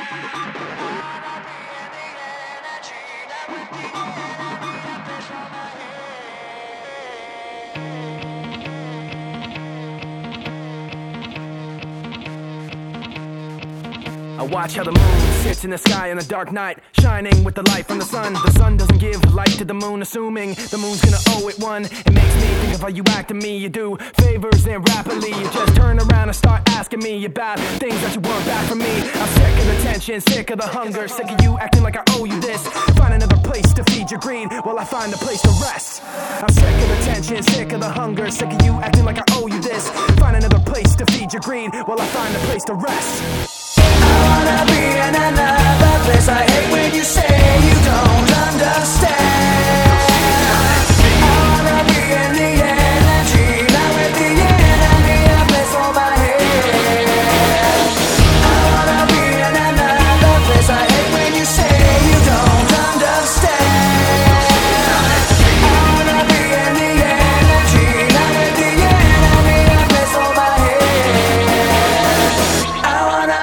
I watch how the moon sits in the sky on a dark night, shining with the light from the sun. The sun doesn't give light to the moon, assuming the moon's gonna owe it one. It makes me think of how you act to me. You do favors and rapidly you just turn around and start asking me about things that you want back from me. I'm sick of the tension, sick of the hunger, sick of you acting like I owe you this. Find another place to feed your greed while I find a place to rest. I'm sick of the tension, sick of the hunger, sick of you acting like I owe you this. Find another place to feed your greed while I find a place to rest. I wanna be in another place. I hate when you say you don't understand. I wanna be in the energy, not with the enemy, a place for my head. I wanna be in another place. I hate when you say you don't understand. I wanna be in the energy, not with the enemy, a place for my head. I wanna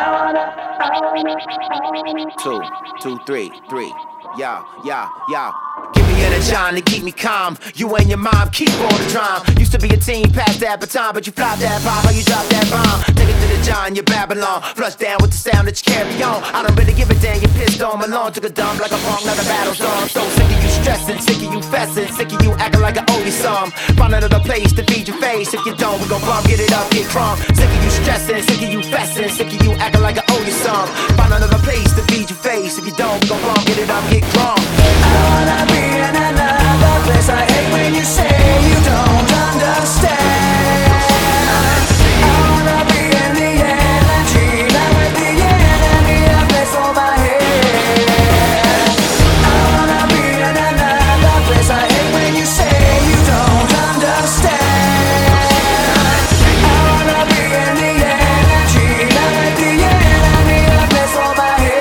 2, 2, 3, 3. Yeah. Give me a John to keep me calm. You and your mom keep all the drama. Used to be a teen, past that baton, but you flopped that pop, how you dropped that bomb. Take it to the John, you're Babylon. Flush down with the sound that you carry on. I don't really give a damn, you pissed on my lawn. Took a dump like a punk, not a battle song. I'm so sick of you stressing, sick of you fessing, sick of you acting like I owe you some. Find another place to feed your face. If you don't, we gon' bump, get it up, get crunk. Sick of you stressing, sick of you fessing, sick of you acting like I owe you some. Find another place to feed your face. If you don't, we gon' bump, get it up, get crunk. I wanna be in another place. I hate when you say you don't understand. I wanna be in the energy, not with the enemy, a place for my head. I wanna be in another place. I hate when you say you don't understand. I wanna be in the energy, not with the enemy, a place for my head.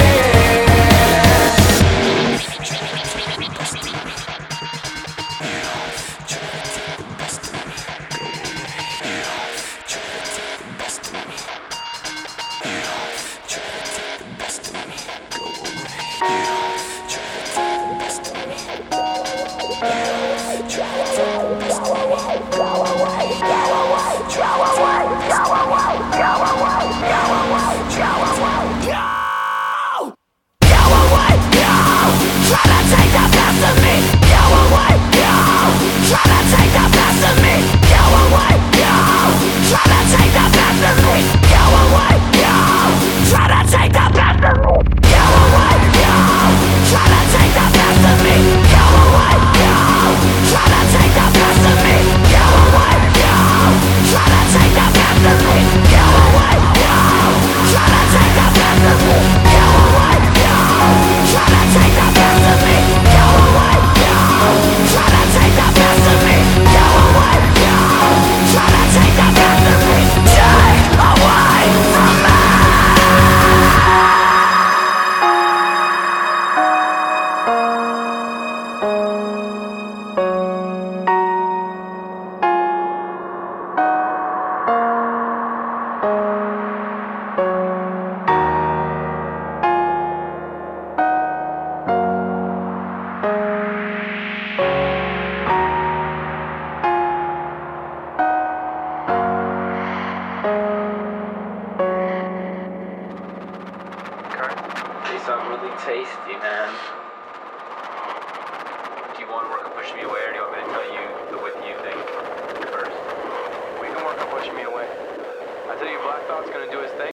Something really tasty, man. Do you want to work on pushing me away, or do you want me to tell you the with you thing first? We can work on pushing me away. I tell you, Black Thought's gonna do his thing.